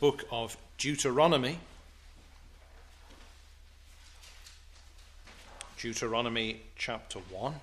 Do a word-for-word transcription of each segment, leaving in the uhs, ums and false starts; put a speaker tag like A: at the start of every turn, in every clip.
A: book of Deuteronomy. Deuteronomy chapter one.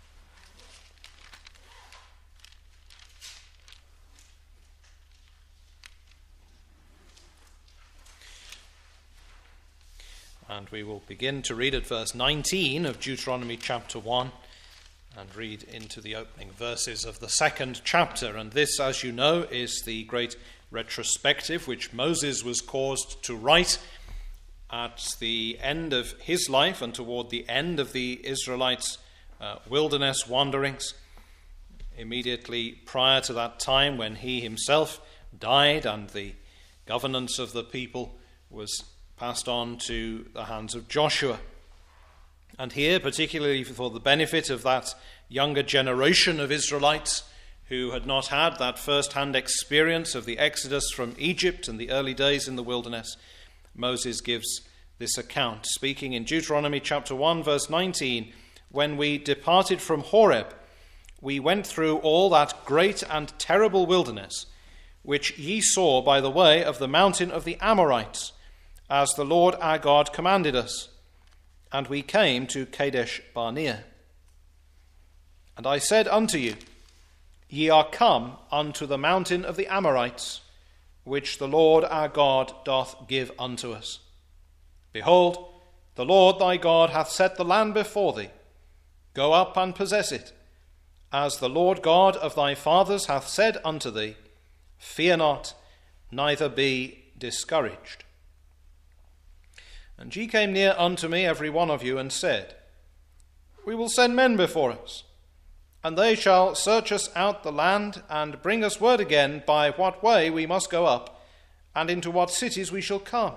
A: And we will begin to read at verse nineteen of Deuteronomy chapter one and read into the opening verses of the second chapter. And this, as you know, is the great retrospective which Moses was caused to write at the end of his life and toward the end of the Israelites' uh, wilderness wanderings, immediately prior to that time when he himself died and the governance of the people was passed on to the hands of Joshua. And here, particularly for the benefit of that younger generation of Israelites who had not had that first-hand experience of the exodus from Egypt and the early days in the wilderness, Moses gives this account, speaking in Deuteronomy chapter one, verse nineteen, "When we departed from Horeb, we went through all that great and terrible wilderness, which ye saw by the way of the mountain of the Amorites, as the Lord our God commanded us. And we came to Kadesh Barnea. And I said unto you, Ye are come unto the mountain of the Amorites, which the Lord our God doth give unto us. Behold, the Lord thy God hath set the land before thee. Go up and possess it, as the Lord God of thy fathers hath said unto thee. Fear not, neither be discouraged. And ye came near unto me, every one of you, and said, We will send men before us, and they shall search us out the land, and bring us word again by what way we must go up, and into what cities we shall come.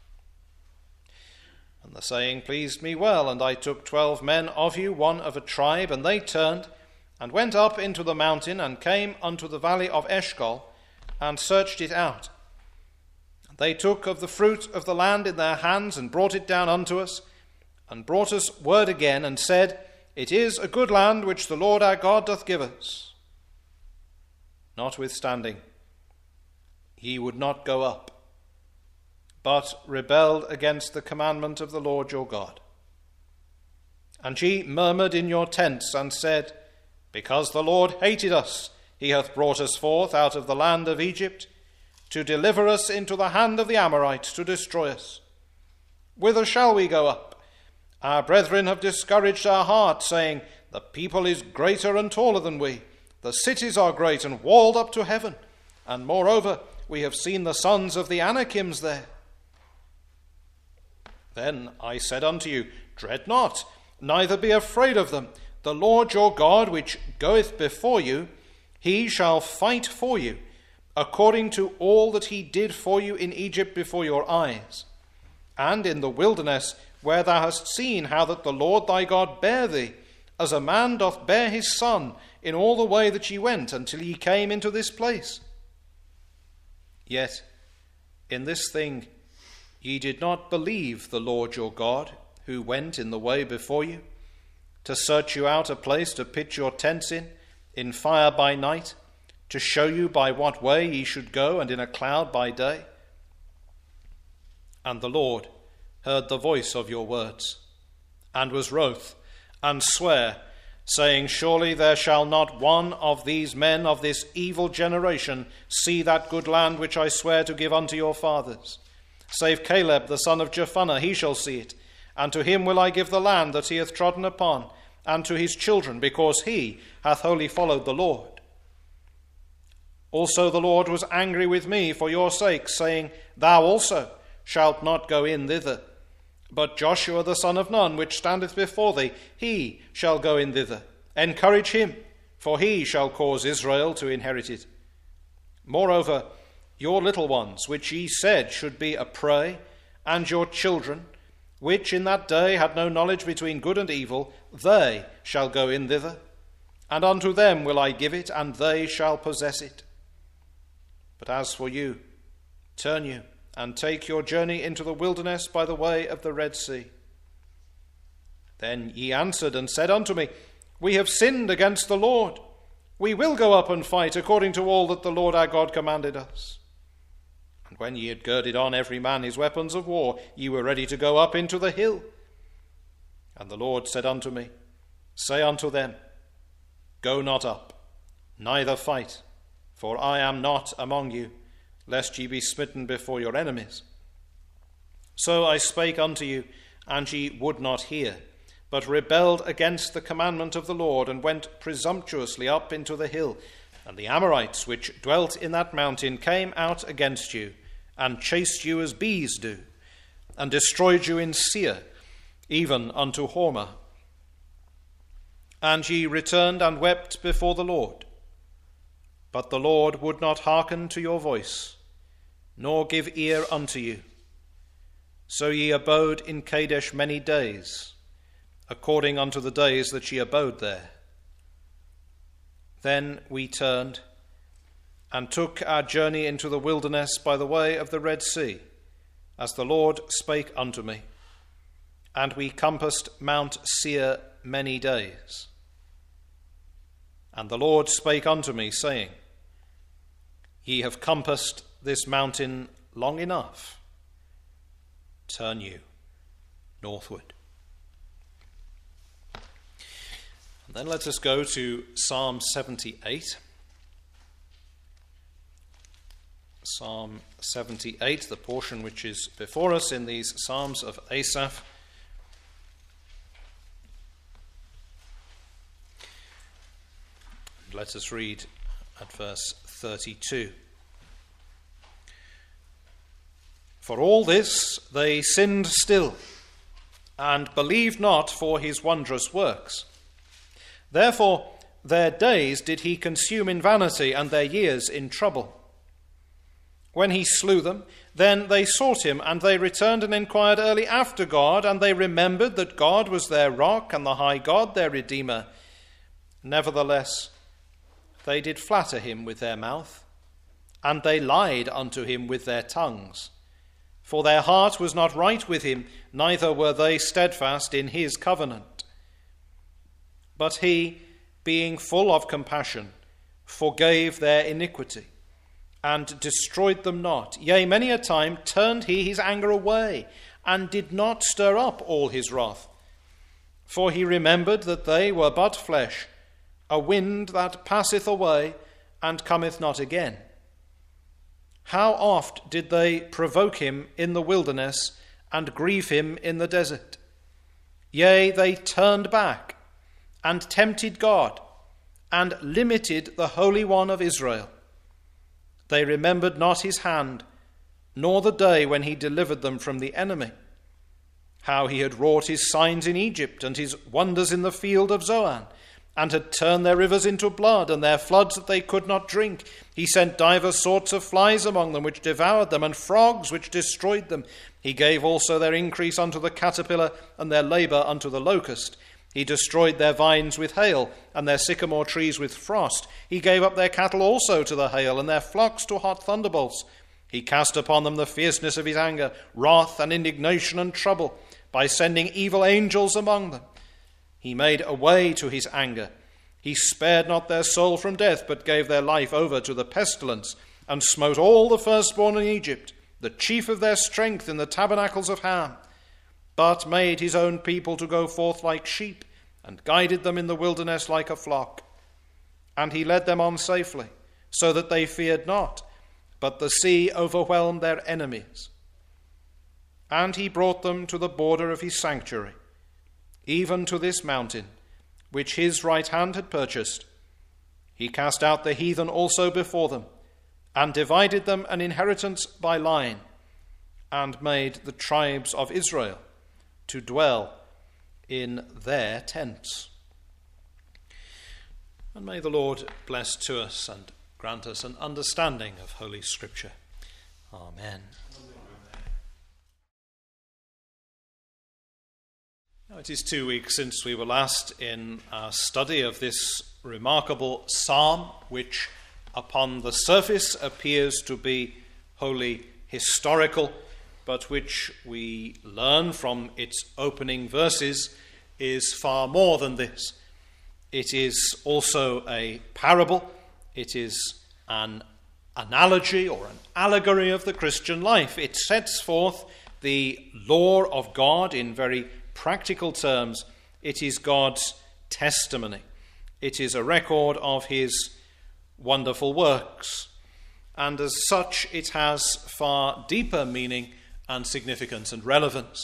A: And the saying pleased me well, and I took twelve men of you, one of a tribe, and they turned, and went up into the mountain, and came unto the valley of Eshcol, and searched it out. They took of the fruit of the land in their hands, and brought it down unto us, and brought us word again, and said, It is a good land which the Lord our God doth give us. Notwithstanding, ye would not go up, but rebelled against the commandment of the Lord your God. And ye murmured in your tents, and said, Because the Lord hated us, he hath brought us forth out of the land of Egypt, to deliver us into the hand of the Amorites, to destroy us. Whither shall we go up? Our brethren have discouraged our heart, saying, The people is greater and taller than we. The cities are great and walled up to heaven. And moreover, we have seen the sons of the Anakims there. Then I said unto you, Dread not, neither be afraid of them. The Lord your God, which goeth before you, he shall fight for you, according to all that he did for you in Egypt before your eyes, and in the wilderness, where thou hast seen how that the Lord thy God bare thee, as a man doth bear his son, in all the way that ye went, until ye came into this place. Yet in this thing ye did not believe the Lord your God, who went in the way before you, to search you out a place to pitch your tents in, in fire by night, to show you by what way ye should go, and in a cloud by day. And the Lord heard the voice of your words, and was wroth, and sware, saying, Surely there shall not one of these men of this evil generation see that good land which I swear to give unto your fathers. Save Caleb the son of Jephunneh, he shall see it, and to him will I give the land that he hath trodden upon, and to his children, because he hath wholly followed the Lord. Also the Lord was angry with me for your sake, saying, Thou also shalt not go in thither. But Joshua the son of Nun, which standeth before thee, he shall go in thither. Encourage him, for he shall cause Israel to inherit it. Moreover, your little ones, which ye said should be a prey, and your children, which in that day had no knowledge between good and evil, they shall go in thither. And unto them will I give it, and they shall possess it. But as for you, turn you, and take your journey into the wilderness by the way of the Red Sea. Then ye answered and said unto me, We have sinned against the Lord. We will go up and fight according to all that the Lord our God commanded us. And when ye had girded on every man his weapons of war, ye were ready to go up into the hill. And the Lord said unto me, Say unto them, Go not up, neither fight, for I am not among you, lest ye be smitten before your enemies. So I spake unto you, and ye would not hear, but rebelled against the commandment of the Lord, and went presumptuously up into the hill. And the Amorites which dwelt in that mountain came out against you, and chased you as bees do, and destroyed you in Seir, even unto Hormah. And ye returned and wept before the Lord. But the Lord would not hearken to your voice, nor give ear unto you. So ye abode in Kadesh many days, according unto the days that ye abode there. Then we turned and took our journey into the wilderness by the way of the Red Sea, as the Lord spake unto me. And we compassed Mount Seir many days. And the Lord spake unto me, saying, Ye have compassed this mountain long enough. Turn you northward. And then let us go to Psalm seventy-eight. Psalm seventy-eight, the portion which is before us in these Psalms of Asaph. Let us read at verse thirty-two. For all this they sinned still, and believed not for his wondrous works. Therefore their days did he consume in vanity, and their years in trouble. When he slew them, then they sought him, and they returned and inquired early after God, and they remembered that God was their rock, and the high God their Redeemer. Nevertheless, they did flatter him with their mouth, and they lied unto him with their tongues. For their heart was not right with him, neither were they steadfast in his covenant. But he, being full of compassion, forgave their iniquity, and destroyed them not. Yea, many a time turned he his anger away, and did not stir up all his wrath. For he remembered that they were but flesh, a wind that passeth away, and cometh not again. How oft did they provoke him in the wilderness, and grieve him in the desert? Yea, they turned back, and tempted God, and limited the Holy One of Israel. They remembered not his hand, nor the day when he delivered them from the enemy, how he had wrought his signs in Egypt, and his wonders in the field of Zoan, and had turned their rivers into blood, and their floods that they could not drink. He sent divers sorts of flies among them, which devoured them, and frogs, which destroyed them. He gave also their increase unto the caterpillar, and their labour unto the locust. He destroyed their vines with hail, and their sycamore trees with frost. He gave up their cattle also to the hail, and their flocks to hot thunderbolts. He cast upon them the fierceness of his anger, wrath and indignation and trouble, by sending evil angels among them. He made a way to his anger. He spared not their soul from death, but gave their life over to the pestilence, and smote all the firstborn in Egypt, the chief of their strength in the tabernacles of Ham, but made his own people to go forth like sheep, and guided them in the wilderness like a flock. And he led them on safely, so that they feared not, but the sea overwhelmed their enemies. And he brought them to the border of his sanctuary, even to this mountain, which his right hand had purchased. He cast out the heathen also before them, and divided them an inheritance by line, and made the tribes of Israel to dwell in their tents. And may the Lord bless to us and grant us an understanding of Holy Scripture. Amen. Now, it is two weeks since we were last in our study of this remarkable psalm, which upon the surface appears to be wholly historical, but which we learn from its opening verses is far more than this. It is also a parable. It is an analogy or an allegory of the Christian life. It sets forth the law of God in very practical terms. It is God's testimony. It is a record of his wonderful works. And as such, it has far deeper meaning and significance and relevance.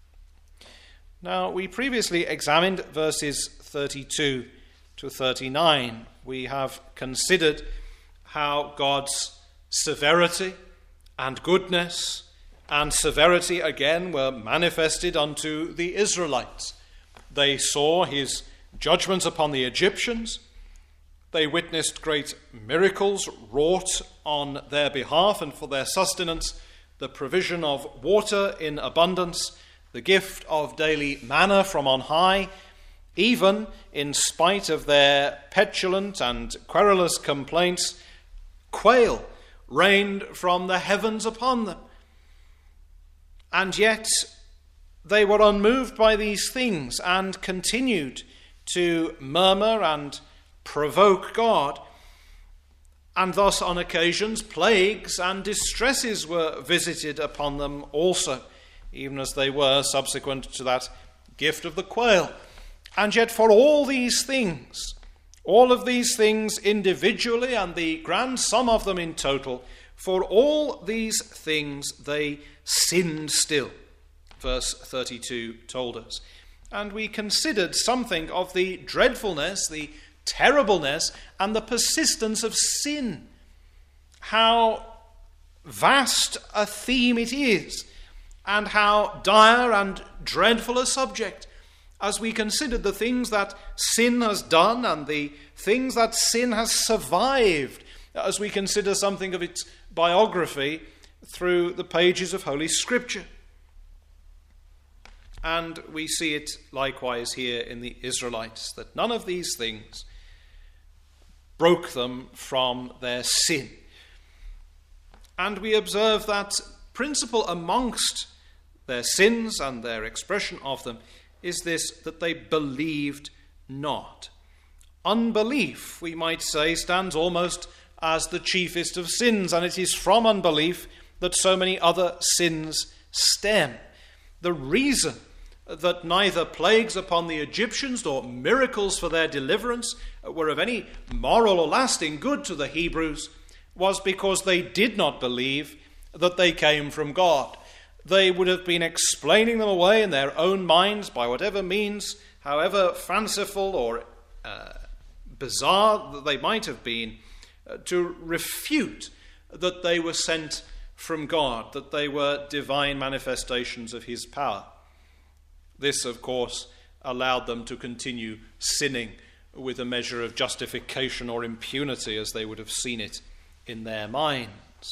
A: Now, we previously examined verses thirty-two to thirty-nine. We have considered how God's severity and goodness and severity again were manifested unto the Israelites. They saw his judgments upon the Egyptians. They witnessed great miracles wrought on their behalf and for their sustenance, the provision of water in abundance, the gift of daily manna from on high. Even in spite of their petulant and querulous complaints, quail rained from the heavens upon them. And yet they were unmoved by these things and continued to murmur and provoke God. And thus on occasions plagues and distresses were visited upon them also, even as they were subsequent to that gift of the quail. And yet for all these things, all of these things individually and the grand sum of them in total, for all these things they sinned still, verse thirty-two told us. And we considered something of the dreadfulness, the terribleness, and the persistence of sin. How vast a theme it is, and how dire and dreadful a subject, as we considered the things that sin has done and the things that sin has survived, as we consider something of its biography through the pages of Holy Scripture. And we see it likewise here in the Israelites, that none of these things broke them from their sin. And we observe that principle amongst their sins and their expression of them is this, that they believed not. Unbelief, we might say, stands almost as the chiefest of sins, and it is from unbelief that so many other sins stem. The reason that neither plagues upon the Egyptians nor miracles for their deliverance were of any moral or lasting good to the Hebrews was because they did not believe that they came from God. They would have been explaining them away in their own minds by whatever means, however fanciful or uh, bizarre that they might have been, uh, to refute that they were sent from God, that they were divine manifestations of his power. This, of course, allowed them to continue sinning with a measure of justification or impunity as they would have seen it in their minds.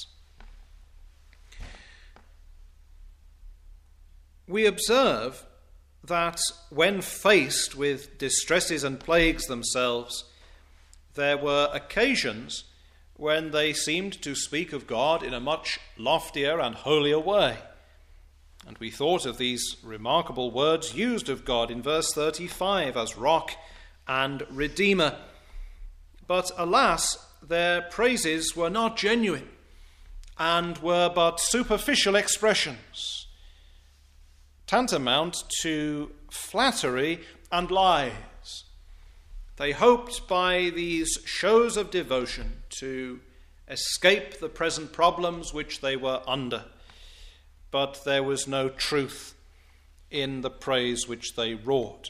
A: We observe that when faced with distresses and plagues themselves, there were occasions when they seemed to speak of God in a much loftier and holier way. And we thought of these remarkable words used of God in verse thirty-five as rock and redeemer. But alas, their praises were not genuine and were but superficial expressions, tantamount to flattery and lies. They hoped by these shows of devotion to escape the present problems which they were under, but there was no truth in the praise which they wrought.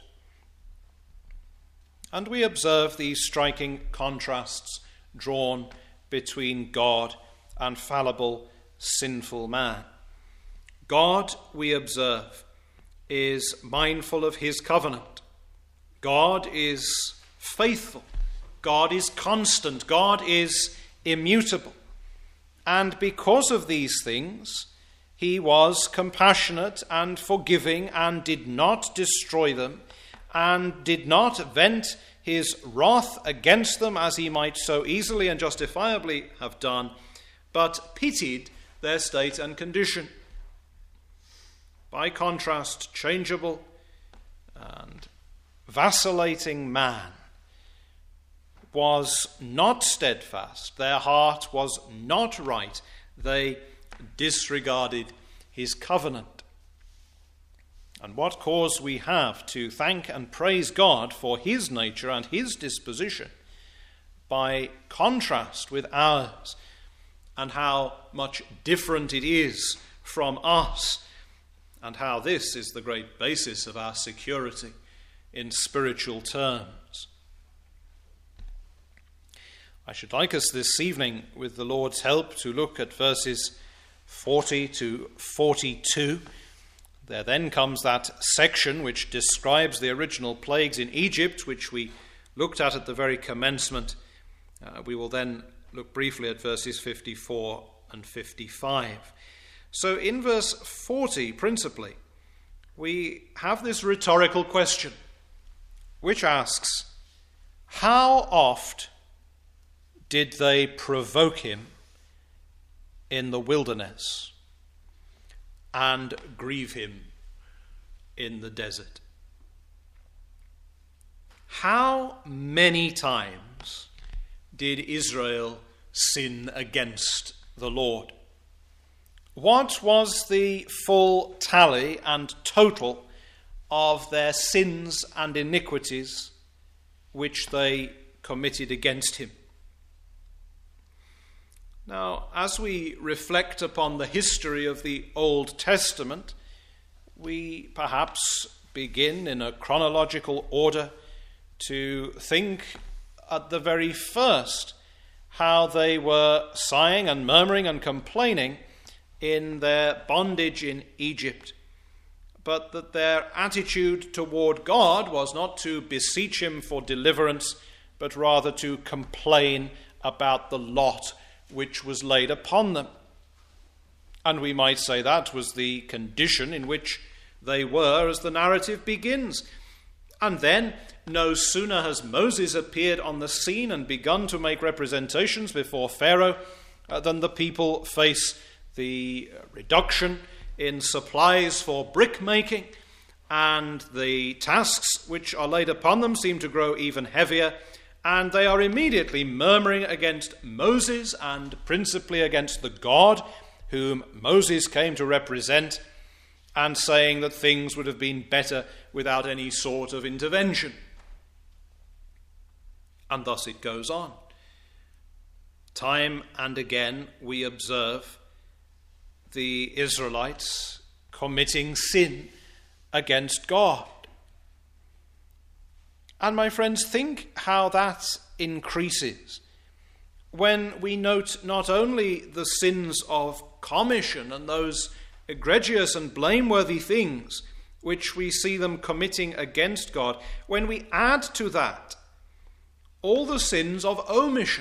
A: And we observe these striking contrasts drawn between God and fallible, sinful man. God, we observe, is mindful of his covenant. God is faithful. God is constant. God is immutable. And because of these things, he was compassionate and forgiving and did not destroy them and did not vent his wrath against them as he might so easily and justifiably have done, but pitied their state and condition. By contrast, changeable and vacillating man was not steadfast. Their heart was not right. They disregarded his covenant. And what cause we have to thank and praise God for his nature and his disposition by contrast with ours, and how much different it is from us, and how this is the great basis of our security in spiritual terms. I should like us this evening, with the Lord's help, to look at verses forty to forty-two. There then comes that section which describes the original plagues in Egypt, which we looked at at the very commencement. Uh, we will then look briefly at verses fifty-four and fifty-five. So in verse forty, principally, we have this rhetorical question, which asks, how oft did they provoke him in the wilderness and grieve him in the desert? How many times did Israel sin against the Lord? What was the full tally and total of their sins and iniquities which they committed against him? Now, as we reflect upon the history of the Old Testament, we perhaps begin in a chronological order to think at the very first how they were sighing and murmuring and complaining in their bondage in Egypt, but that their attitude toward God was not to beseech him for deliverance, but rather to complain about the lot which was laid upon them. And we might say that was the condition in which they were as the narrative begins. And then, no sooner has Moses appeared on the scene and begun to make representations before Pharaoh uh, than the people face the reduction in supplies for brick making, and the tasks which are laid upon them seem to grow even heavier, and they are immediately murmuring against Moses and principally against the God whom Moses came to represent, and saying that things would have been better without any sort of intervention. And thus it goes on. Time and again we observe the Israelites committing sin against God. And my friends, think how that increases when we note not only the sins of commission and those egregious and blameworthy things which we see them committing against God, when we add to that all the sins of omission.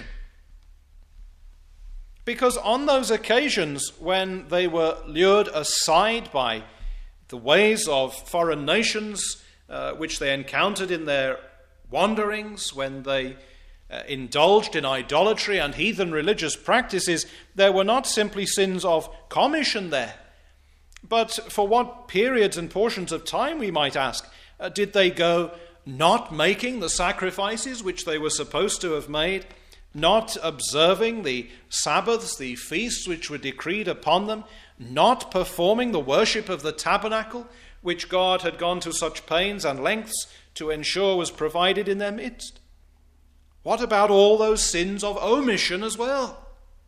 A: Because on those occasions when they were lured aside by the ways of foreign nations uh, which they encountered in their wanderings, when they uh, indulged in idolatry and heathen religious practices, there were not simply sins of commission there. But for what periods and portions of time, we might ask, uh, did they go not making the sacrifices which they were supposed to have made, not observing the Sabbaths, the feasts which were decreed upon them, not performing the worship of the tabernacle, which God had gone to such pains and lengths to ensure was provided in their midst? What about all those sins of omission as well?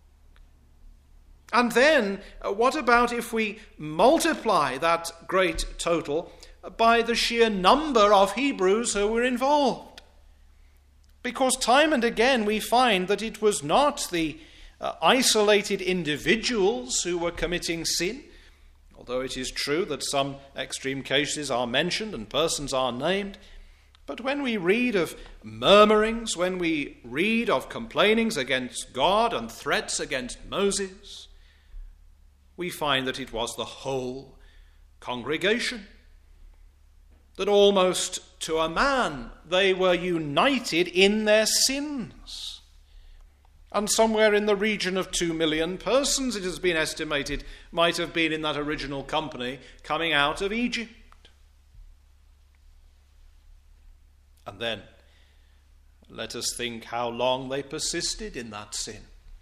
A: And then, uh, what about if we multiply that great total by the sheer number of Hebrews who were involved? Because time and again we find that it was not the uh, isolated individuals who were committing sin, although it is true that some extreme cases are mentioned and persons are named. But when we read of murmurings, when we read of complainings against God and threats against Moses, we find that it was the whole congregation. That almost to a man they were united in their sins. And somewhere in the region of two million persons, it has been estimated, might have been in that original company coming out of Egypt. And then, Let us think how long they persisted in that sin.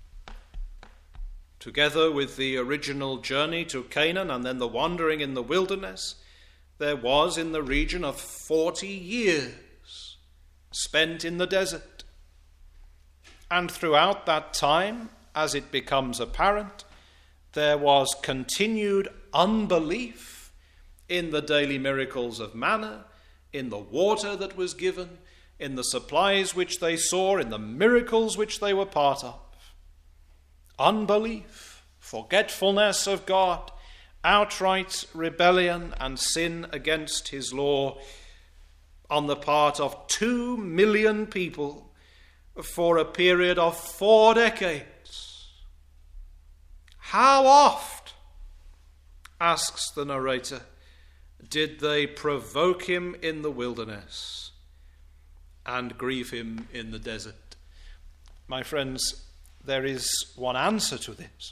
A: Together with the original journey to Canaan and then the wandering in the wilderness, there was in the region of forty years spent in the desert. And throughout that time, as it becomes apparent, there was continued unbelief in the daily miracles of manna, in the water that was given, in the supplies which they saw, in the miracles which they were part of. Unbelief, forgetfulness of God, outright rebellion and sin against his law on the part of two million people for a period of four decades. How oft, asks the narrator, did they provoke him in the wilderness and grieve him in the desert? My friends, there is one answer to this.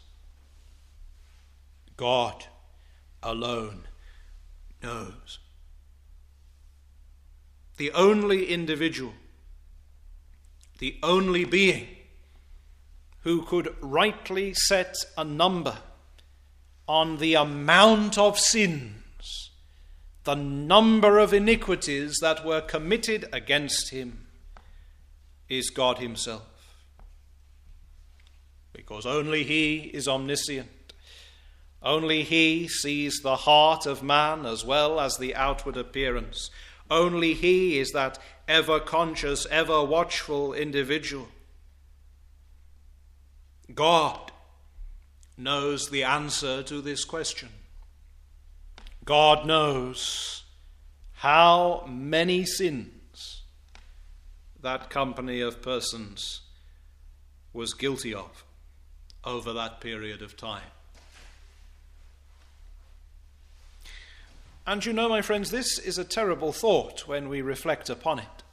A: God alone knows. The only individual, the only being who could rightly set a number on the amount of sins, the number of iniquities that were committed against him, is God himself. Because only he is omniscient. Only he sees the heart of man as well as the outward appearance. Only he is that ever-conscious, ever-watchful individual. God knows the answer to this question. God knows how many sins that company of persons was guilty of over that period of time. And you know, my friends, this is a terrible thought when we reflect upon it.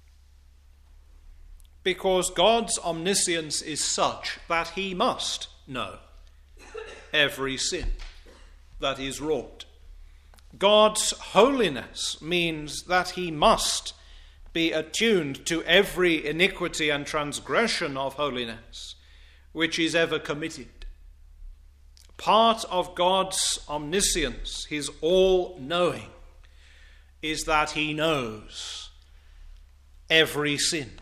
A: Because God's omniscience is such that he must know every sin that is wrought. God's holiness means that he must be attuned to every iniquity and transgression of holiness which is ever committed. Part of God's omniscience, his all-knowing, is that he knows every sin.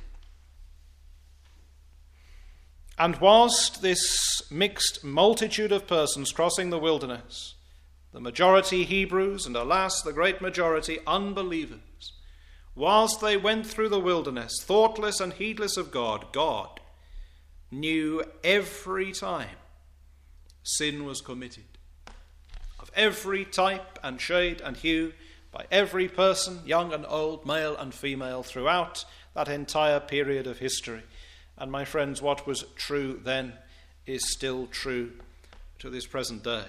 A: And whilst this mixed multitude of persons crossing the wilderness, the majority Hebrews and alas, the great majority unbelievers, whilst they went through the wilderness, thoughtless and heedless of God, God knew every time sin was committed, of every type and shade and hue, by every person, young and old, male and female, throughout that entire period of history. And my friends, what was true then is still true to this present day.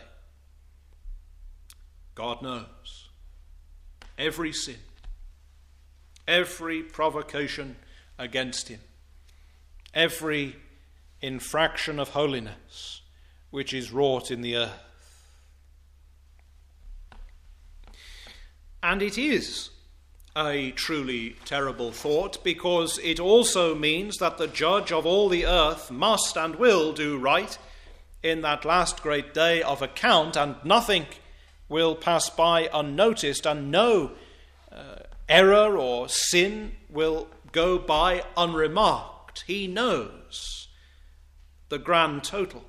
A: God knows every sin, every provocation against him, every infraction of holiness which is wrought in the earth. And it is a truly terrible thought, because it also means that the judge of all the earth must and will do right in that last great day of account, and nothing will pass by unnoticed, and no uh, error or sin will go by unremarked. He knows the grand total.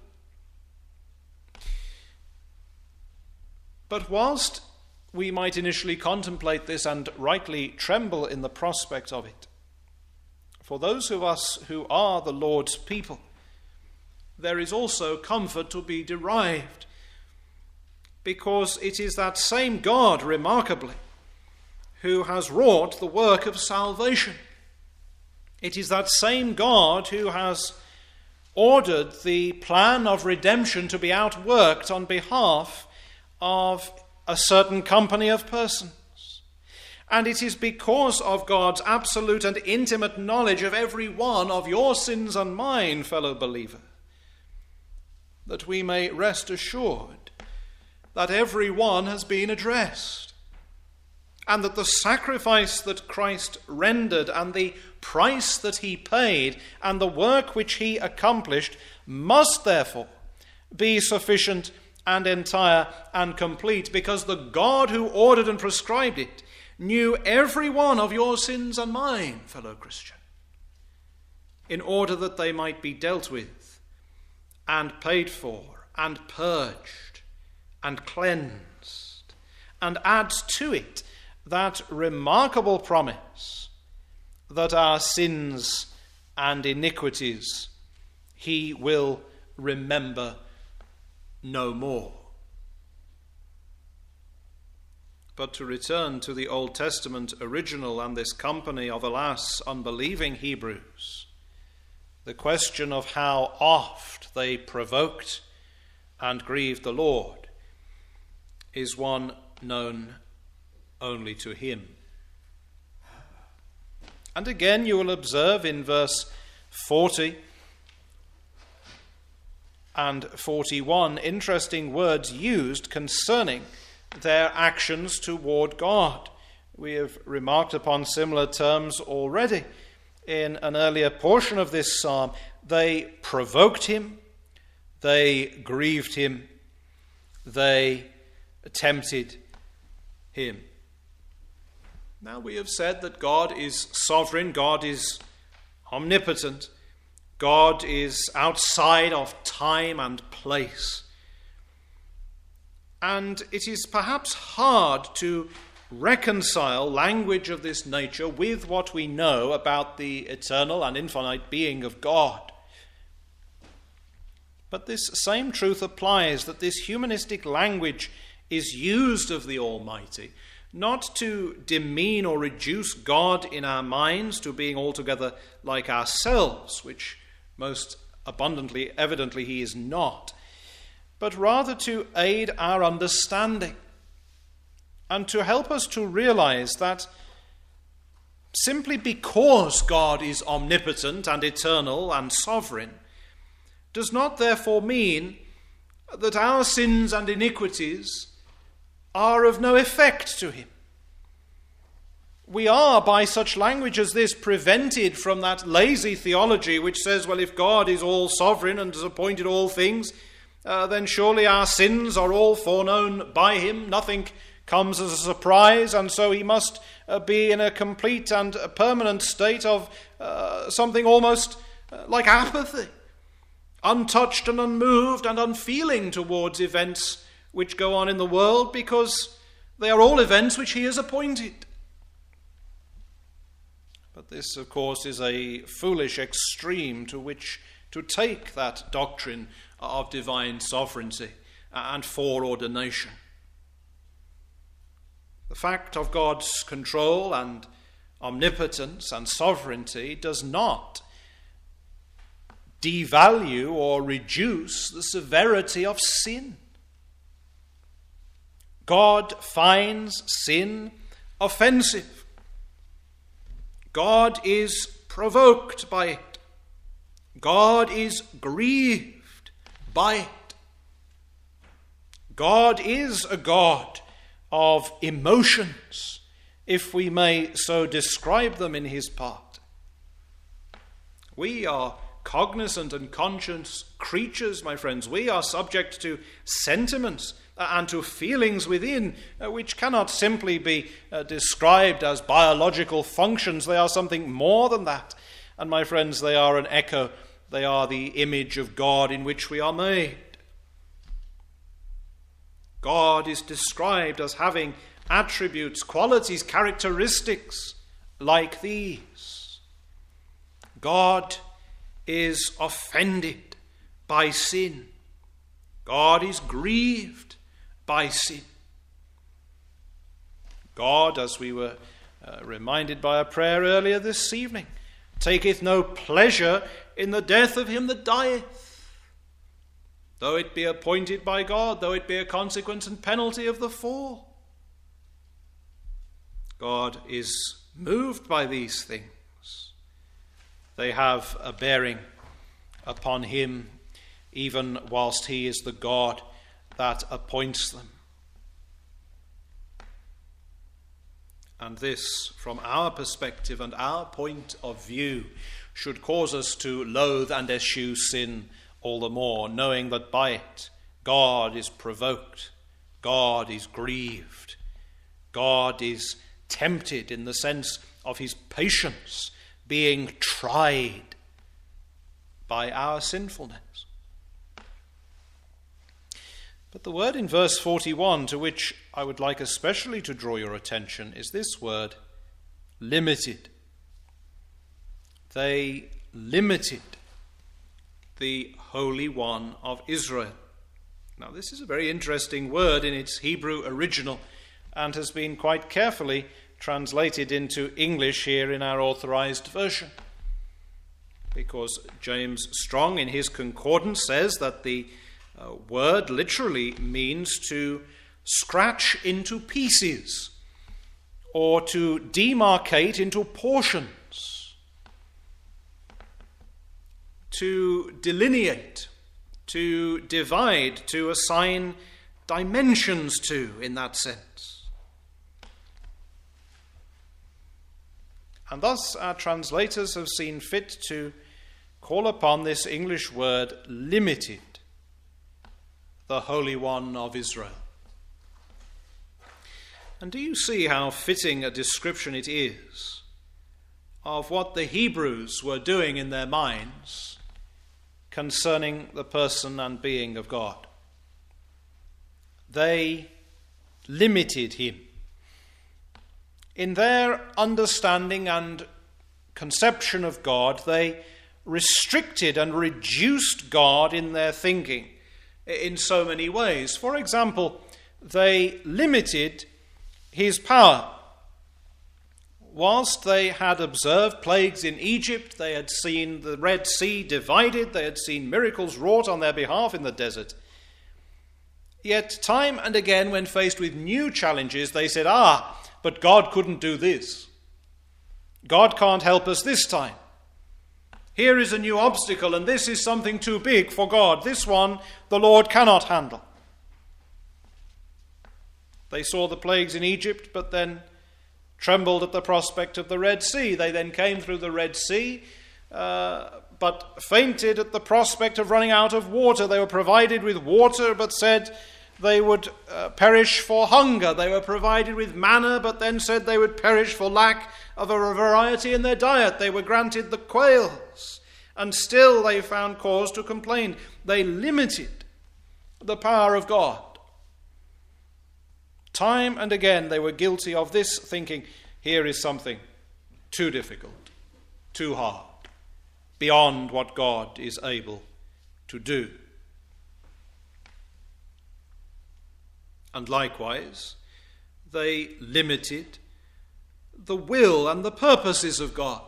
A: But whilst we might initially contemplate this and rightly tremble in the prospect of it, for those of us who are the Lord's people, there is also comfort to be derived, because it is that same God, remarkably, who has wrought the work of salvation. It is that same God who has ordered the plan of redemption to be outworked on behalf of a certain company of persons. And it is because of God's absolute and intimate knowledge of every one of your sins and mine, fellow believer, that we may rest assured that every one has been addressed, and that the sacrifice that Christ rendered and the price that he paid and the work which he accomplished must therefore be sufficient and entire and complete, because the God who ordered and prescribed it knew every one of your sins and mine, fellow Christian, in order that they might be dealt with and paid for and purged and cleansed, and adds to it that remarkable promise that our sins and iniquities he will remember no more. But to return to the Old Testament original and this company of, alas, unbelieving Hebrews, the question of how oft they provoked and grieved the Lord is one known only to him. And again you will observe in verse forty and forty-one interesting words used concerning their actions toward God. We have remarked upon similar terms already in an earlier portion of this psalm. They provoked him, they grieved him, they tempted him. Now we have said that God is sovereign, God is omnipotent, God is outside of time and place. And it is perhaps hard to reconcile language of this nature with what we know about the eternal and infinite being of God. But this same truth applies, that this humanistic language is used of the Almighty not to demean or reduce God in our minds to being altogether like ourselves, which most abundantly, evidently, he is not, but rather to aid our understanding and to help us to realize that simply because God is omnipotent and eternal and sovereign does not therefore mean that our sins and iniquities are of no effect to him. We are, by such language as this, prevented from that lazy theology which says, well, if God is all sovereign and has appointed all things, uh, then surely our sins are all foreknown by him. Nothing comes as a surprise, and so he must uh, be in a complete and a permanent state of uh, something almost uh, like apathy, untouched and unmoved and unfeeling towards events which go on in the world, because they are all events which he has appointed. But this, of course, is a foolish extreme to which to take that doctrine of divine sovereignty and foreordination. The fact of God's control and omnipotence and sovereignty does not devalue or reduce the severity of sin. God finds sin offensive. God is provoked by it. God is grieved by it. God is a God of emotions, if we may so describe them in his part. We are cognizant and conscious creatures, my friends. We are subject to sentiments and to feelings within, uh, which cannot simply be uh, described as biological functions. They are something more than that. And my friends, they are an echo. They are the image of God in which we are made. God is described as having attributes, qualities, characteristics like these. God is offended by sin. God is grieved by sin. God, as we were uh, reminded by a prayer earlier this evening, taketh no pleasure in the death of him that dieth, though it be appointed by God, though it be a consequence and penalty of the fall. God is moved by these things. They have a bearing upon him, even whilst he is the God that appoints them. And this, from our perspective and our point of view, should cause us to loathe and eschew sin all the more, knowing that by it God is provoked, God is grieved, God is tempted in the sense of his patience being tried by our sinfulness. But the word in verse forty-one, to which I would like especially to draw your attention, is this word, limited. They limited the Holy One of Israel. Now, this is a very interesting word in its Hebrew original and has been quite carefully translated into English here in our authorized version. Because James Strong, in his concordance, says that the uh, word literally means to scratch into pieces or to demarcate into portions, to delineate, to divide, to assign dimensions to, in that sense. And thus our translators have seen fit to call upon this English word limited, the Holy One of Israel. And do you see how fitting a description it is of what the Hebrews were doing in their minds concerning the person and being of God? They limited him. In their understanding and conception of God, they restricted and reduced God in their thinking in so many ways. For example, they limited his power. Whilst they had observed plagues in Egypt, they had seen the Red Sea divided, they had seen miracles wrought on their behalf in the desert. Yet time and again, when faced with new challenges, they said, ah, but God couldn't do this. God can't help us this time. Here is a new obstacle, and this is something too big for God. This one the Lord cannot handle. They saw the plagues in Egypt, but then trembled at the prospect of the Red Sea. They then came through the Red Sea, uh, but fainted at the prospect of running out of water. They were provided with water, but said they would uh, perish for hunger. They were provided with manna, but then said they would perish for lack of a variety in their diet. They were granted the quails, and still they found cause to complain. They limited the power of God. Time and again they were guilty of this, thinking, here is something too difficult, too hard, beyond what God is able to do. And likewise, they limited the will and the purposes of God.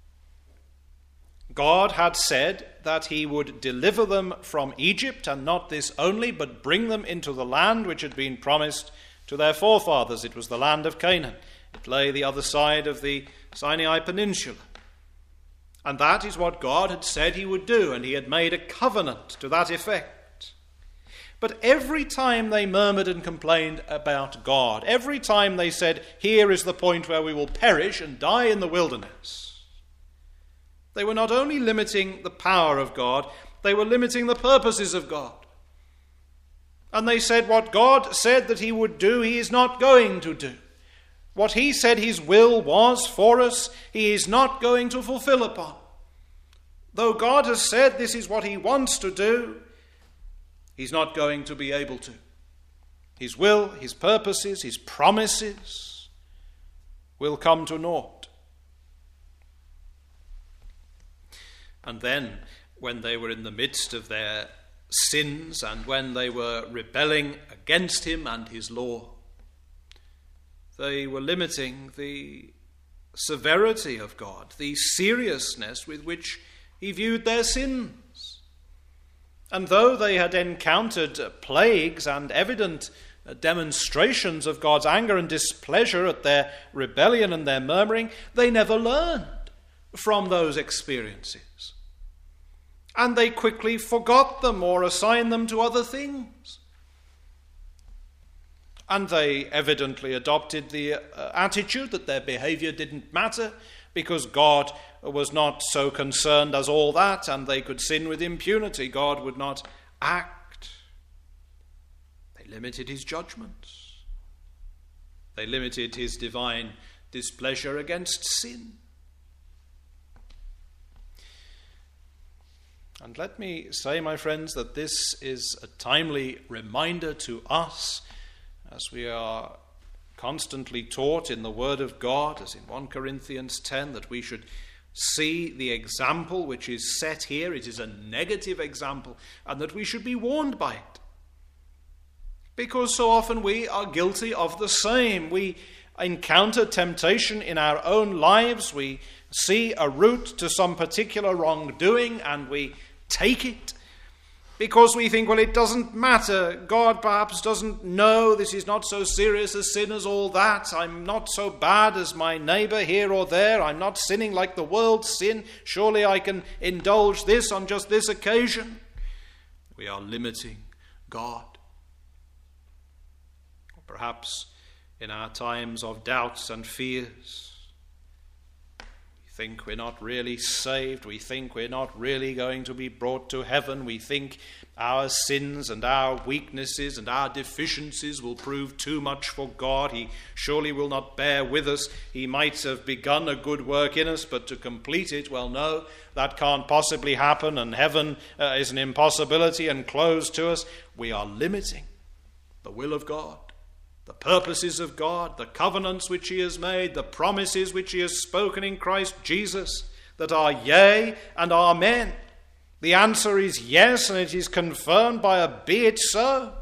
A: God had said that he would deliver them from Egypt, and not this only, but bring them into the land which had been promised to their forefathers. It was the land of Canaan. It lay the other side of the Sinai Peninsula. And that is what God had said he would do, and he had made a covenant to that effect. But every time they murmured and complained about God, every time they said, here is the point where we will perish and die in the wilderness, they were not only limiting the power of God, they were limiting the purposes of God. And they said what God said that he would do, he is not going to do. What he said his will was for us, he is not going to fulfill upon. Though God has said this is what he wants to do, he's not going to be able to. His will, his purposes, his promises will come to naught. And then, when they were in the midst of their sins and when they were rebelling against him and his law, they were limiting the severity of God, the seriousness with which he viewed their sins. And though they had encountered plagues and evident demonstrations of God's anger and displeasure at their rebellion and their murmuring, they never learned from those experiences. And they quickly forgot them or assigned them to other things. And they evidently adopted the uh, attitude that their behavior didn't matter because God was not so concerned as all that, and they could sin with impunity. God would not act. They limited his judgments. They limited his divine displeasure against sin. And let me say, my friends, that this is a timely reminder to us, as we are constantly taught in the Word of God, as in First Corinthians ten, that we should see the example which is set here. It is a negative example, and that we should be warned by it. Because so often we are guilty of the same. We encounter temptation in our own lives. We see a route to some particular wrongdoing, and we take it because we think, well, it doesn't matter. God perhaps doesn't know. This is not so serious a sin as all that. I'm not so bad as my neighbor here or there. I'm not sinning like the world sin. Surely I can indulge this on just this occasion. We are limiting God. Perhaps in our times of doubts and fears, we think we're not really saved. We think we're not really going to be brought to heaven. We think our sins and our weaknesses and our deficiencies will prove too much for God. He surely will not bear with us. He might have begun a good work in us, but to complete it, well, no, that can't possibly happen, and heaven uh, is an impossibility and closed to us. We are limiting the will of God, the purposes of God, the covenants which he has made, the promises which he has spoken in Christ Jesus, that are yea and amen. The answer is yes, and it is confirmed by a be it so.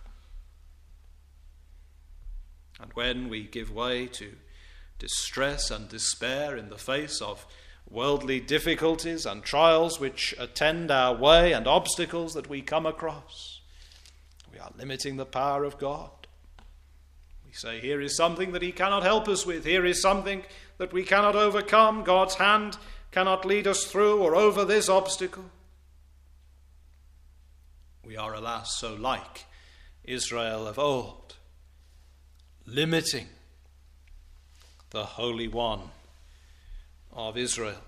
A: And when we give way to distress and despair in the face of worldly difficulties and trials which attend our way and obstacles that we come across, we are limiting the power of God. We say, here is something that he cannot help us with. Here is something that we cannot overcome. God's hand cannot lead us through or over this obstacle. We are, alas, so like Israel of old, limiting the Holy One of Israel.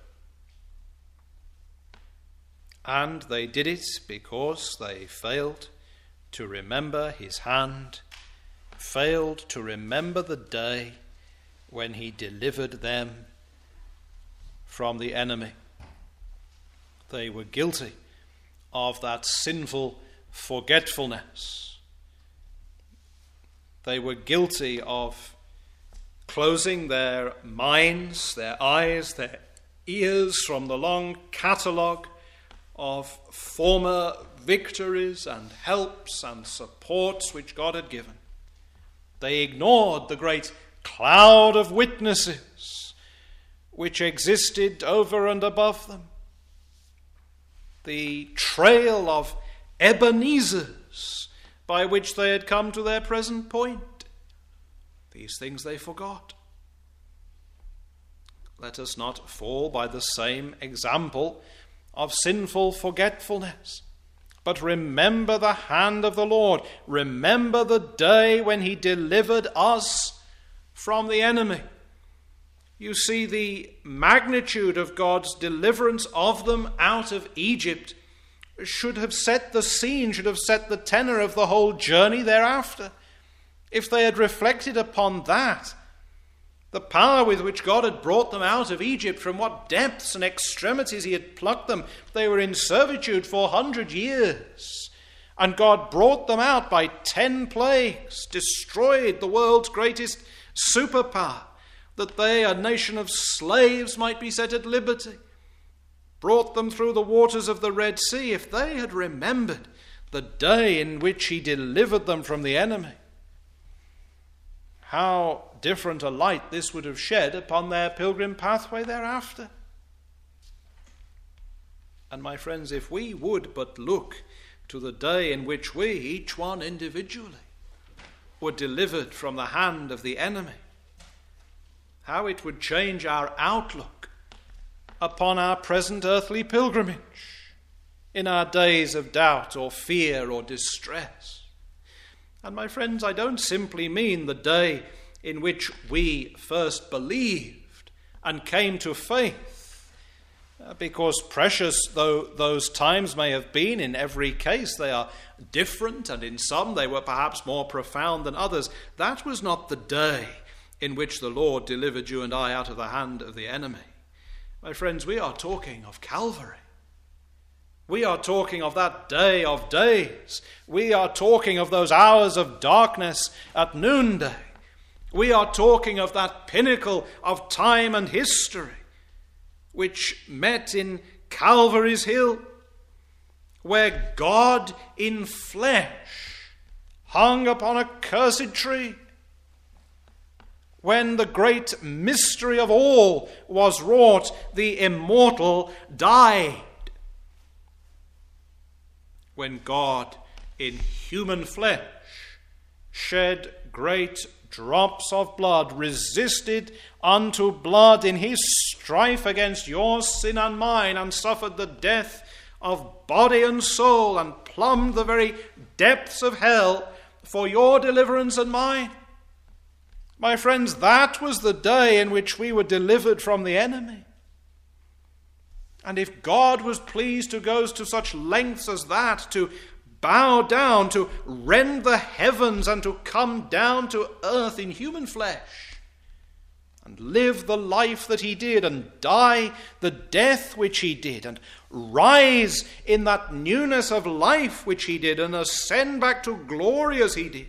A: And they did it because they failed to remember his hand, failed to remember the day when he delivered them from the enemy. They were guilty of that sinful forgetfulness. They were guilty of closing their minds, their eyes, their ears from the long catalogue of former victories and helps and supports which God had given. They ignored the great cloud of witnesses which existed over and above them. The trail of Ebenezers by which they had come to their present point. These things they forgot. Let us not fall by the same example of sinful forgetfulness, but remember the hand of the Lord. Remember the day when he delivered us from the enemy. You see, the magnitude of God's deliverance of them out of Egypt should have set the scene, should have set the tenor of the whole journey thereafter. If they had reflected upon that, the power with which God had brought them out of Egypt, from what depths and extremities he had plucked them. They were in servitude for a hundred years. And God brought them out by ten plagues, destroyed the world's greatest superpower, that they, a nation of slaves, might be set at liberty. Brought them through the waters of the Red Sea. If they had remembered the day in which he delivered them from the enemy, how different a light this would have shed upon their pilgrim pathway thereafter. And my friends, if we would but look to the day in which we, each one individually, were delivered from the hand of the enemy, how it would change our outlook upon our present earthly pilgrimage in our days of doubt or fear or distress. And my friends, I don't simply mean the day in which we first believed and came to faith, because precious though those times may have been, in every case they are different, and in some they were perhaps more profound than others. That was not the day in which the Lord delivered you and I out of the hand of the enemy. My friends, we are talking of Calvary. We are talking of that day of days. We are talking of those hours of darkness at noonday. We are talking of that pinnacle of time and history, which met in Calvary's Hill, where God in flesh hung upon a cursed tree, when the great mystery of all was wrought, the immortal died. When God in human flesh shed great drops of blood, resisted unto blood in his strife against your sin and mine, and suffered the death of body and soul, and plumbed the very depths of hell for your deliverance and mine. My friends, that was the day in which we were delivered from the enemy. And if God was pleased to go to such lengths as that, to bow down, to rend the heavens, and to come down to earth in human flesh, and live the life that he did, and die the death which he did, and rise in that newness of life which he did, and ascend back to glory as he did,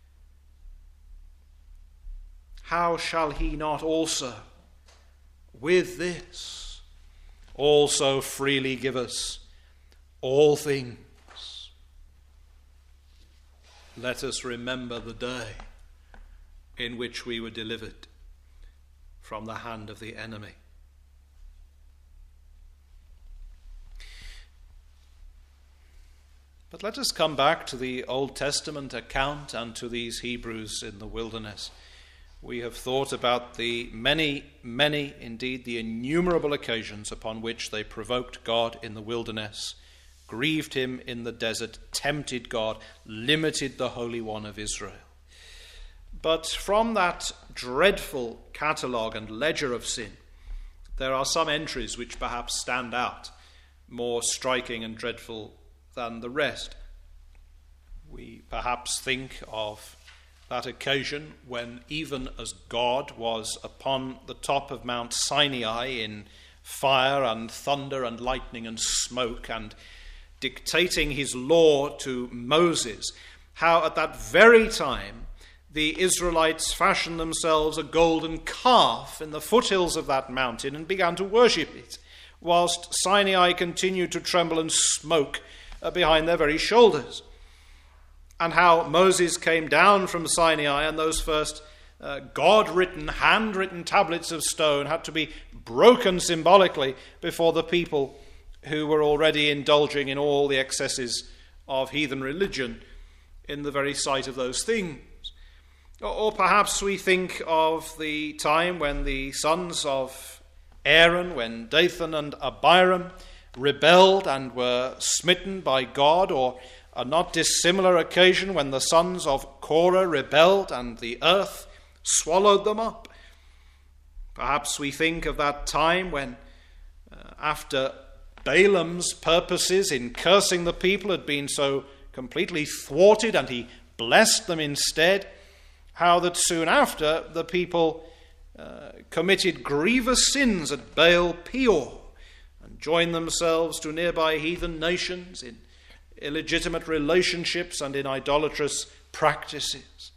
A: how shall he not also, with this, also freely give us all things? Let us remember the day in which we were delivered from the hand of the enemy. But let us come back to the Old Testament account and to these Hebrews in the wilderness. We have thought about the many, many, indeed the innumerable occasions upon which they provoked God in the wilderness, grieved him in the desert, tempted God, limited the Holy One of Israel. But from that dreadful catalogue and ledger of sin, there are some entries which perhaps stand out, more striking and dreadful than the rest. We perhaps think of that occasion when, even as God was upon the top of Mount Sinai in fire and thunder and lightning and smoke, and dictating his law to Moses, how at that very time the Israelites fashioned themselves a golden calf in the foothills of that mountain and began to worship it, whilst Sinai continued to tremble and smoke behind their very shoulders. And how Moses came down from Sinai, and those first uh, God-written, handwritten tablets of stone had to be broken symbolically before the people who were already indulging in all the excesses of heathen religion in the very sight of those things. Or, or perhaps we think of the time when the sons of Aaron, when Dathan and Abiram rebelled and were smitten by God, or a not dissimilar occasion when the sons of Korah rebelled and the earth swallowed them up. Perhaps we think of that time when, uh, after Balaam's purposes in cursing the people had been so completely thwarted and he blessed them instead, how that soon after the people uh, committed grievous sins at Baal Peor and joined themselves to nearby heathen nations in illegitimate relationships and in idolatrous practices.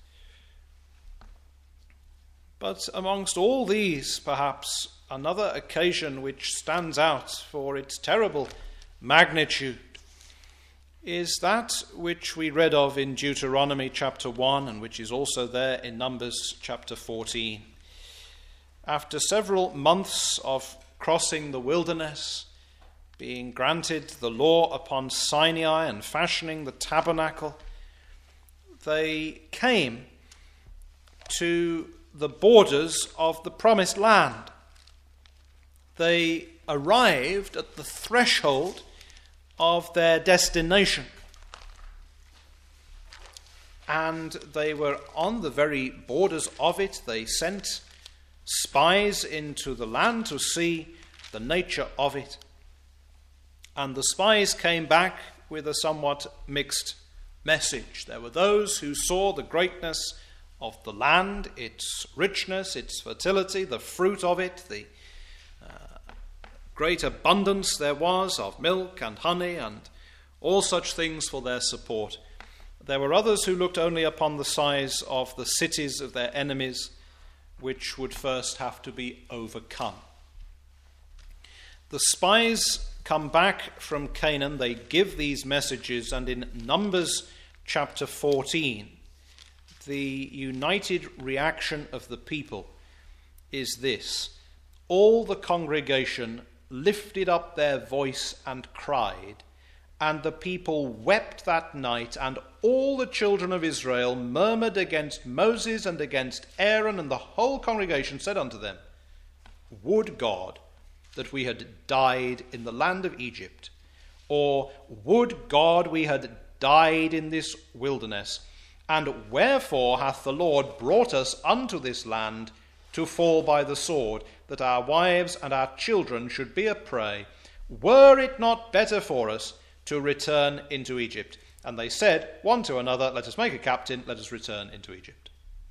A: But amongst all these, perhaps another occasion which stands out for its terrible magnitude is that which we read of in Deuteronomy chapter one, and which is also there in Numbers chapter fourteen. After several months of crossing the wilderness, being granted the law upon Sinai and fashioning the tabernacle, they came to the borders of the promised land. They arrived at the threshold of their destination. and they were on the very borders of it. They sent spies into the land to see the nature of it. And the spies came back with a somewhat mixed message. There were those who saw the greatness of the land, its richness, its fertility, the fruit of it, the uh, great abundance there was of milk and honey and all such things for their support. There were others who looked only upon the size of the cities of their enemies, which would first have to be overcome. The spies come back from Canaan, they give these messages, and in Numbers chapter fourteen, the united reaction of the people is this: all the congregation lifted up their voice and cried, and the people wept that night, and all the children of Israel murmured against Moses and against Aaron, and the whole congregation said unto them, Would God that we had died in the land of Egypt, or would God we had died in this wilderness? And wherefore hath the Lord brought us unto this land to fall by the sword, that our wives and our children should be a prey? Were it not better for us to return into Egypt? And they said one to another, Let us make a captain, let us return into Egypt.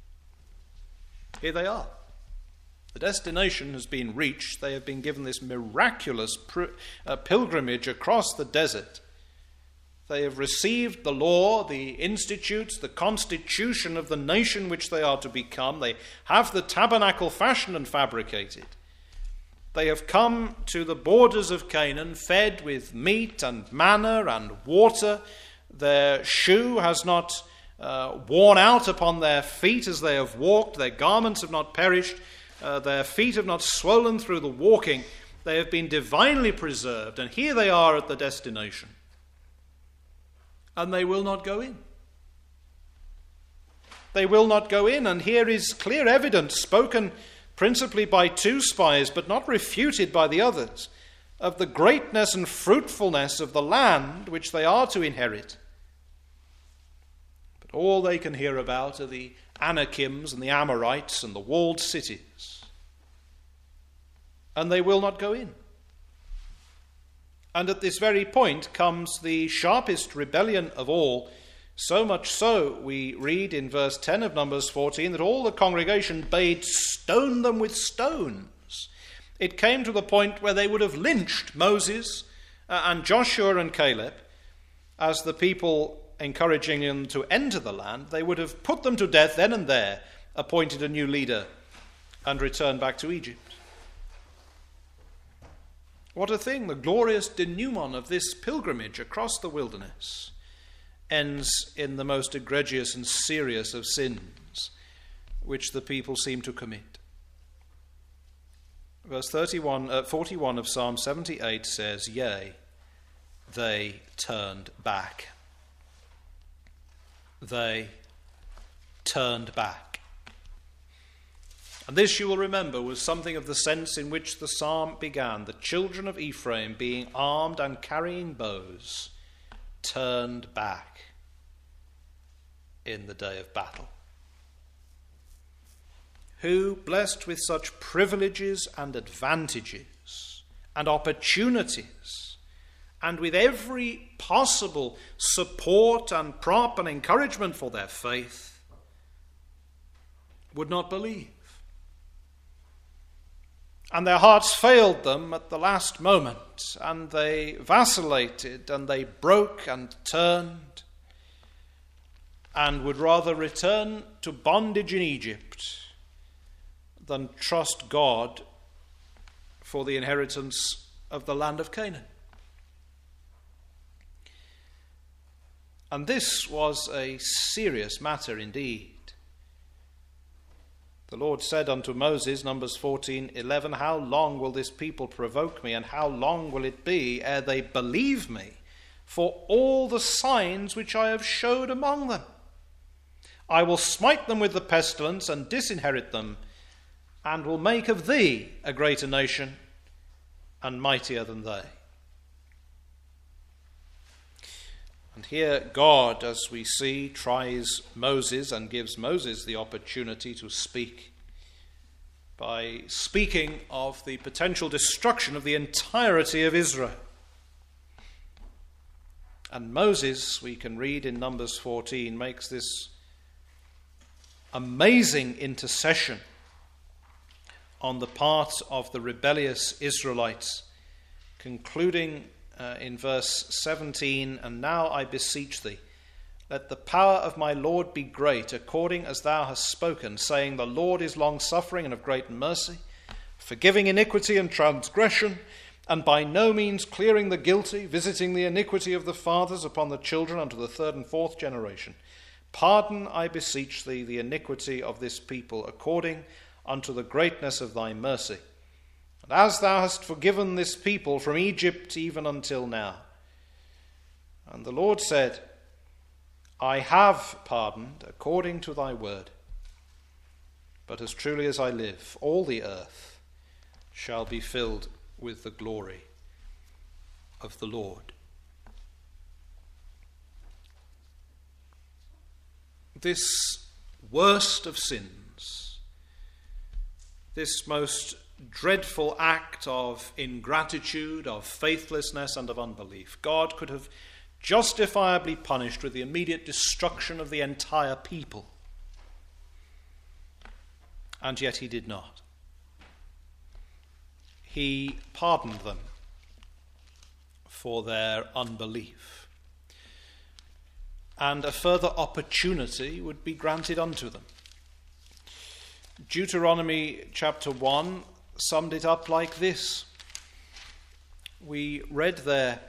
A: Here they are. The destination has been reached. They have been given this miraculous pr- uh, pilgrimage across the desert. They have received the law, the institutes, the constitution of the nation which they are to become. They have the tabernacle fashioned and fabricated. They have come to the borders of Canaan, fed with meat and manna and water. Their shoe has not uh, worn out upon their feet as they have walked. Their garments have not perished. Uh, their feet have not swollen through the walking. They have been divinely preserved. And here they are at the destination. And they will not go in. They will not go in. And here is clear evidence, spoken principally by two spies, but not refuted by the others, of the greatness and fruitfulness of the land which they are to inherit. But all they can hear about are the Anakims and the Amorites and the walled cities. And they will not go in. And at this very point comes the sharpest rebellion of all, so much so, we read in verse ten of Numbers fourteen, that all the congregation bade stone them with stones. It came to the point where they would have lynched Moses uh, and Joshua and Caleb as the people encouraging them to enter the land. They would have put them to death then and there, appointed a new leader, and returned back to Egypt. What a thing! The glorious denouement of this pilgrimage across the wilderness ends in the most egregious and serious of sins which the people seem to commit. Verse thirty-one, uh, forty-one of Psalm seventy-eight says, Yea, they turned back. They turned back. And this, you will remember, was something of the sense in which the psalm began. The children of Ephraim, being armed and carrying bows, turned back in the day of battle. Who, blessed with such privileges and advantages and opportunities, and with every possible support and prop and encouragement for their faith, would not believe. And their hearts failed them at the last moment, and they vacillated, and they broke and turned, and would rather return to bondage in Egypt than trust God for the inheritance of the land of Canaan. And this was a serious matter indeed. The Lord said unto Moses, Numbers fourteen eleven, How long will this people provoke me, and how long will it be ere they believe me for all the signs which I have showed among them? I will smite them with the pestilence and disinherit them, and will make of thee a greater nation and mightier than they. And here God, as we see, tries Moses and gives Moses the opportunity to speak by speaking of the potential destruction of the entirety of Israel. And Moses, we can read in Numbers fourteen, makes this amazing intercession on the part of the rebellious Israelites, concluding uh, in verse seventeen, "And now I beseech thee, let the power of my Lord be great, according as thou hast spoken, saying, The Lord is long-suffering and of great mercy, forgiving iniquity and transgression, and by no means clearing the guilty, visiting the iniquity of the fathers upon the children unto the third and fourth generation. Pardon, I beseech thee, the iniquity of this people, according unto the greatness of thy mercy. And as thou hast forgiven this people from Egypt even until now." And the Lord said, "I have pardoned according to thy word. But as truly as I live, all the earth shall be filled with the glory of the Lord." This worst of sins, this most dreadful act of ingratitude, of faithlessness, and of unbelief, God could have justifiably punished with the immediate destruction of the entire people. And yet he did not. He pardoned them for their unbelief, and a further opportunity would be granted unto them. Deuteronomy chapter one summed it up like this. We read there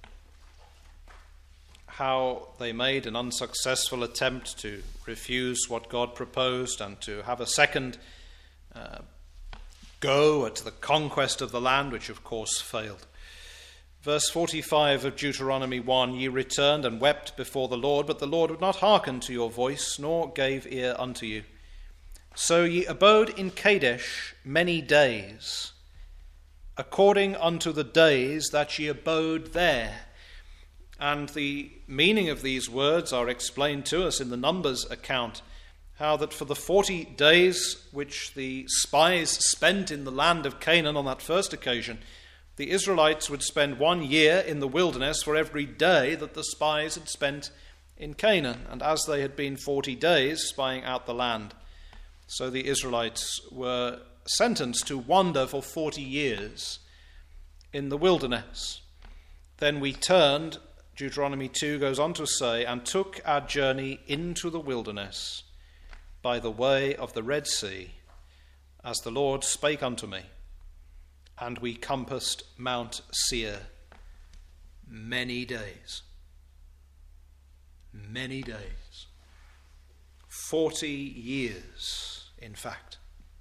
A: how they made an unsuccessful attempt to refuse what God proposed and to have a second uh, go at the conquest of the land, which of course failed. Verse forty-five of Deuteronomy one, "Ye returned and wept before the Lord, but the Lord would not hearken to your voice, nor gave ear unto you. So ye abode in Kadesh many days, according unto the days that ye abode there." And the meaning of these words are explained to us in the Numbers account, how that for the forty days which the spies spent in the land of Canaan on that first occasion, the Israelites would spend one year in the wilderness for every day that the spies had spent in Canaan. And as they had been forty days spying out the land, so the Israelites were sentenced to wander for forty years in the wilderness. Then we turned, Deuteronomy two goes on to say, "And took our journey into the wilderness by the way of the Red Sea, as the Lord spake unto me. And we compassed Mount Seir many days." Many days. Forty years, in fact.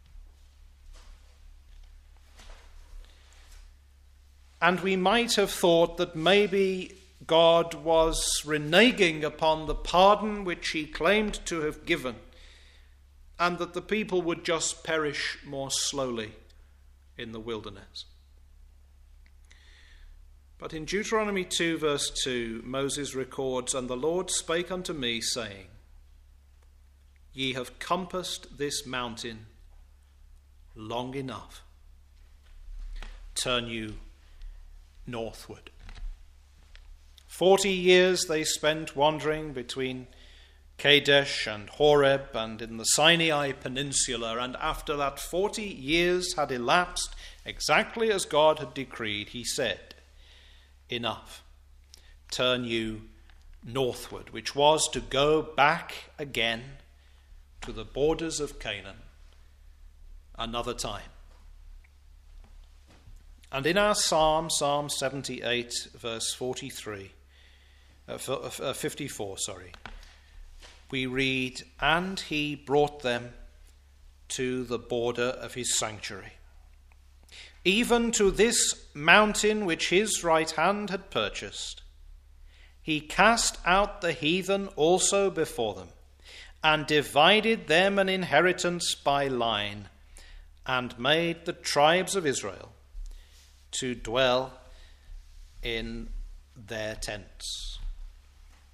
A: And we might have thought that maybe God was reneging upon the pardon which he claimed to have given, and that the people would just perish more slowly in the wilderness. But in Deuteronomy two verse two, Moses records, "And the Lord spake unto me, saying, Ye have compassed this mountain long enough. Turn you northward." Forty years they spent wandering between Kadesh and Horeb and in the Sinai Peninsula, and after that forty years had elapsed exactly as God had decreed, he said, "Enough, turn you northward," which was to go back again to the borders of Canaan another time. And in our psalm, Psalm seventy-eight, verse forty-three, uh, fifty-four, sorry, we read, "And he brought them to the border of his sanctuary, even to this mountain which his right hand had purchased. He cast out the heathen also before them, and divided them an inheritance by line, and made the tribes of Israel to dwell in their tents."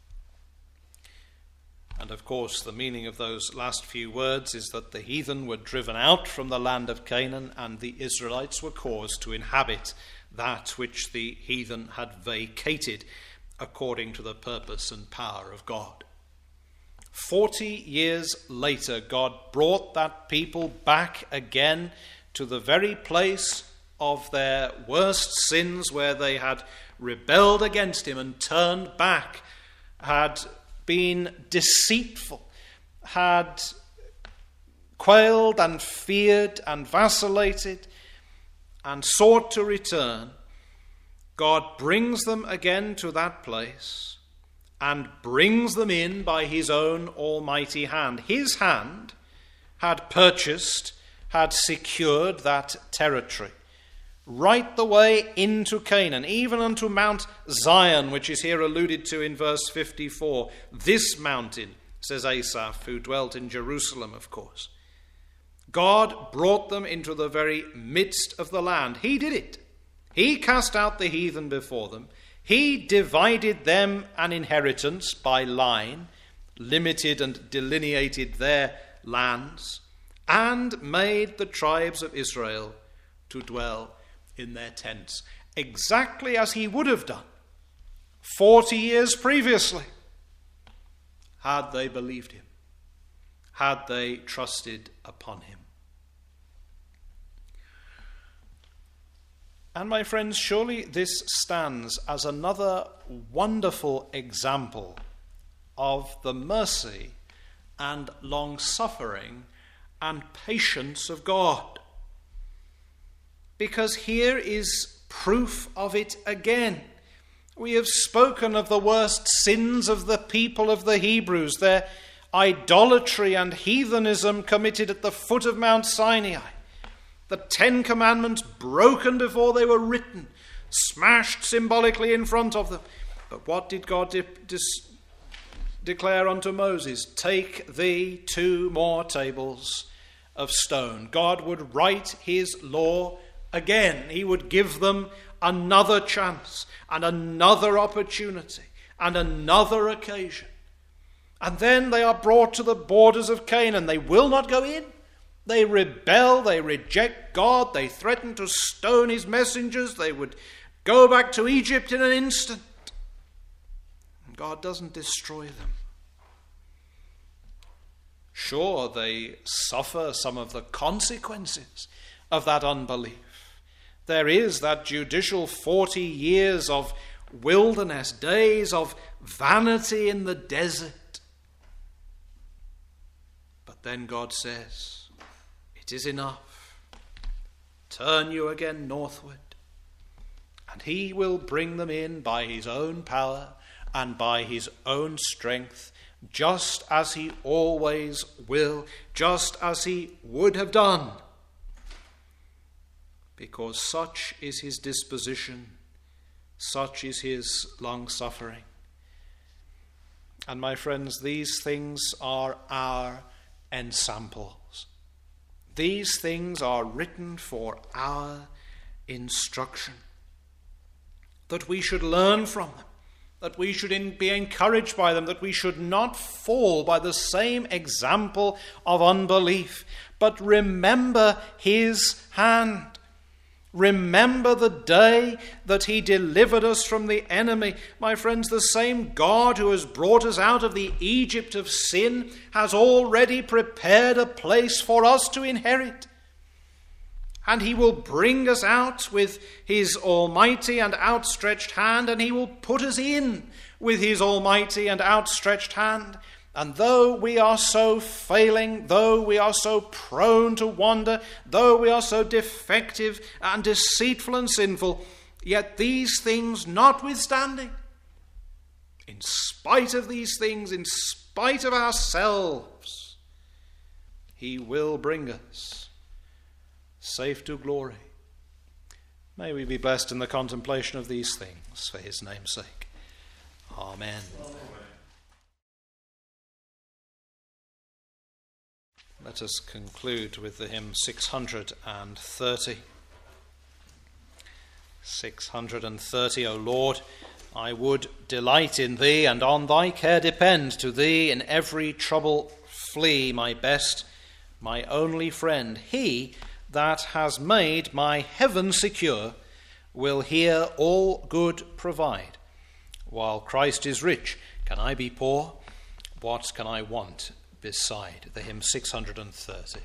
A: And of course, the meaning of those last few words is that the heathen were driven out from the land of Canaan, and the Israelites were caused to inhabit that which the heathen had vacated according to the purpose and power of God. Forty years later, God brought that people back again to the very place of their worst sins, where they had rebelled against him and turned back, had been deceitful, had quailed and feared and vacillated and sought to return. God brings them again to that place and brings them in by his own almighty hand. His hand had purchased, had secured that territory, right the way into Canaan, even unto Mount Zion, which is here alluded to in verse fifty-four. This mountain, says Asaph, who dwelt in Jerusalem, of course. God brought them into the very midst of the land. He did it. He cast out the heathen before them. He divided them an inheritance by line, limited and delineated their lands, and made the tribes of Israel to dwell in their tents, exactly as he would have done forty years previously, had they believed him, had they trusted upon him. And my friends, surely this stands as another wonderful example of the mercy and long-suffering and patience of God. Because here is proof of it again. We have spoken of the worst sins of the people of the Hebrews, their idolatry and heathenism committed at the foot of Mount Sinai, the Ten Commandments broken before they were written, smashed symbolically in front of them. But what did God de- dis- declare unto Moses? Take thee two more tables of stone. God would write his law again. He would give them another chance and another opportunity and another occasion. And then they are brought to the borders of Canaan. They will not go in. They rebel. They reject God. They threaten to stone his messengers. They would go back to Egypt in an instant. And God doesn't destroy them. Sure, they suffer some of the consequences of that unbelief. There is that judicial forty years of wilderness, days of vanity in the desert. But then God says, it is enough. Turn you again northward, and he will bring them in by his own power and by his own strength, just as he always will, just as he would have done. Because such is his disposition, such is his long-suffering. And my friends, these things are our ensamples. These things are written for our instruction, that we should learn from them, that we should in, be encouraged by them, that we should not fall by the same example of unbelief, but remember his hand. Remember the day that he delivered us from the enemy. My friends, the same God who has brought us out of the Egypt of sin has already prepared a place for us to inherit. And he will bring us out with his almighty and outstretched hand, and he will put us in with his almighty and outstretched hand. And though we are so failing, though we are so prone to wander, though we are so defective and deceitful and sinful, yet these things notwithstanding, in spite of these things, in spite of ourselves, he will bring us safe to glory. May we be blessed in the contemplation of these things for his name's sake. Amen. Amen. Let us conclude with the hymn six hundred thirty. six hundred thirty, O Lord, I would delight in thee, and on thy care depend. To thee in every trouble flee, my best, my only friend. He that has made my heaven secure will here all good provide. While Christ is rich, can I be poor? What can I want beside? The hymn six hundred thirty.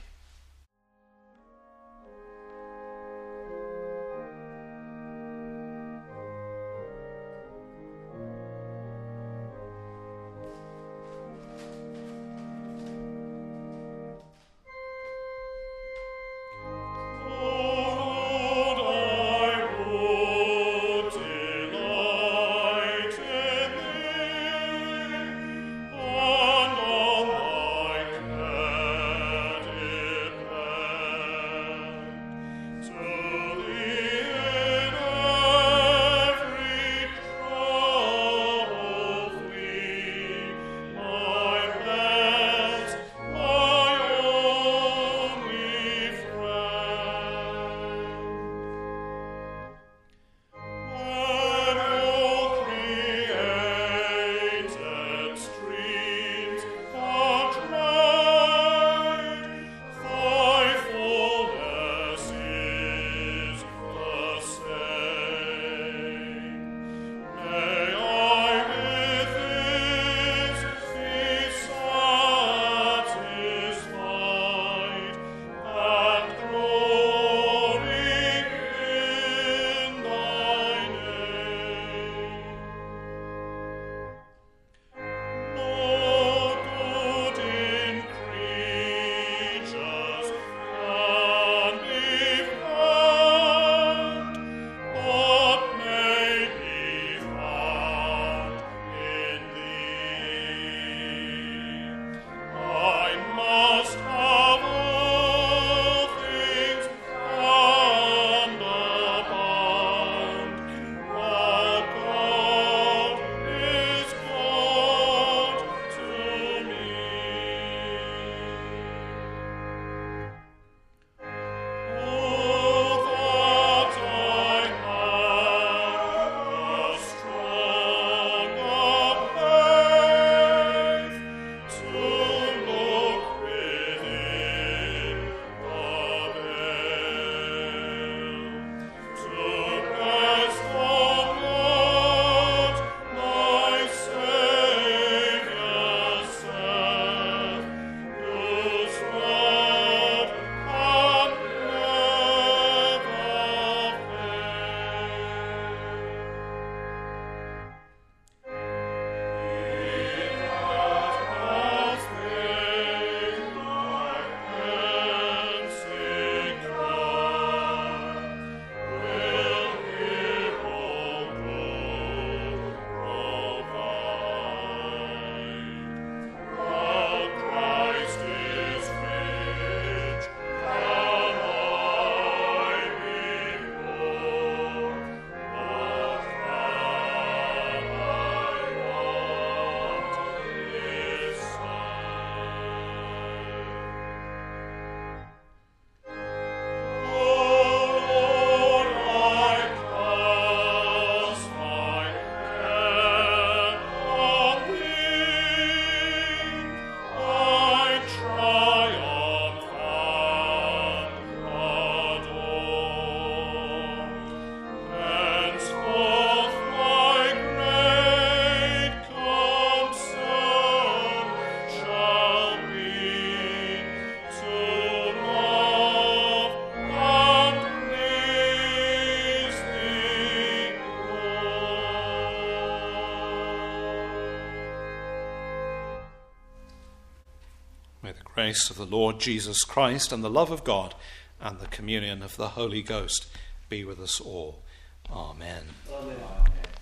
B: May the grace of the Lord Jesus Christ and the love of God and the communion of the Holy Ghost be with us all. Amen.
C: Amen.